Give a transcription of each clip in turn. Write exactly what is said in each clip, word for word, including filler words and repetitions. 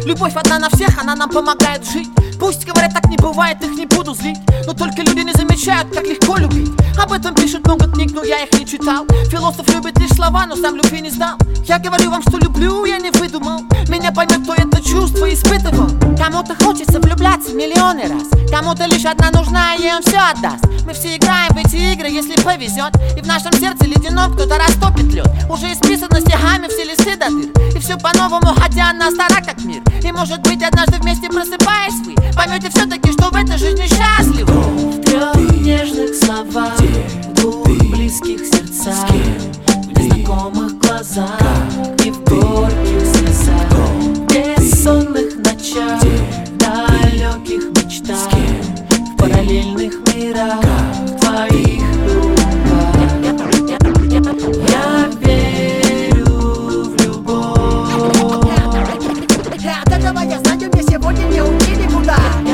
Любовь одна на всех, она нам помогает жить. Пусть говорят, так не бывает, их не буду злить, но только люди не замечают, как легко любить. Об этом пишут много книг, но я их не читал. Философ любит лишь слова, но сам любви не знал. Я говорю вам, что люблю, я не выдумал. Меня поймет, кто это чувство испытывал. Кому-то хочется влюбляться миллионы раз, кому-то лишь одна нужна, и он все отдаст. Мы все играем в эти игры, если повезет, и в нашем сердце ледяном кто-то растопит лед. Уже исписано стихами все листы до дыр, и все по-новому, хотя она стара как мир. И может быть однажды вместе просыпаясь вы поймете все-таки, что в этой жизни счастливы. В трех нежных словах, в двух близких сердцах, в незнакомых глазах и в горьких слезах, в бессонных ночах, в далеких мечтах, в параллельных мирах, в твоих руках. Я верю в любовь. От этого я знаю, мне сегодня не уйти никуда.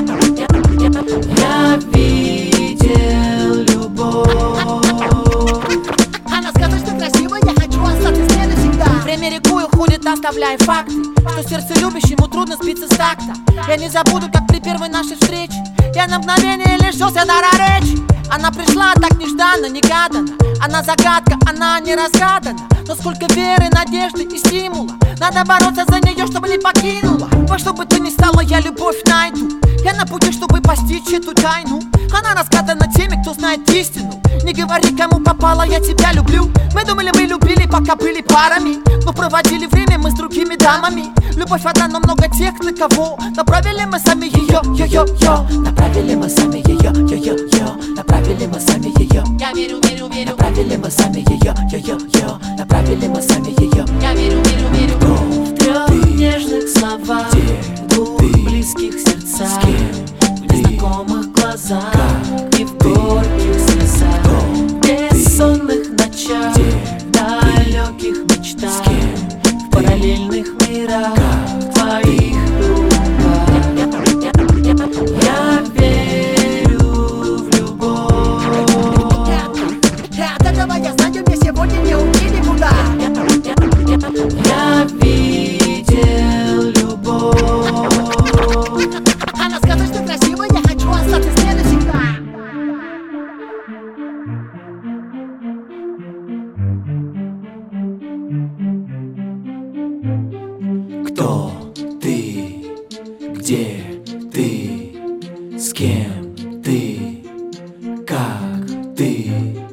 Я видел любовь. Она сказочно красивая, я хочу остаться с ней навсегда. Время рекой уходит, оставляя факты, что сердце любящему трудно сбиться с такта. Я не забуду, как при первой нашей встрече я на мгновение лишился дара речи. Она пришла так нежданно, негаданно. Она загадка, она не разгадана. Но сколько веры, надежды и стимула. Надо бороться за нее, чтобы не покинула. Во что бы то ни стало, я любовь найду. Я на пути, чтобы постичь эту тайну. Она разгадана теми, кто знает истину. Не говори, кому попало, я тебя люблю. Мы думали, мы любили, пока были парами, но проводили время мы с другими дамами. Любовь одна, но много тех, на кого направили мы сами ее, ее-ее. Направили мы сами ее, ее-ее. Направили мы сами ее. Я верю, верю, верю. Направили мы сами ее, ее-ее. Направили мы сами ее. Я верю, верю, верю. В трех нежных словах, в двух близких сердцах, в незнакомых глазах и в горьких слезах, в бессонных ночах, в далеких мечтах, в параллельных мирах, в твоих руках. Я верю в любовь. От этого я знаю, мне сегодня не уйти никуда. Я видел любовь. Она сказочно красивая, я хочу остаться с ней навсегда. Кто ты? Где ты? С кем ты? Как ты?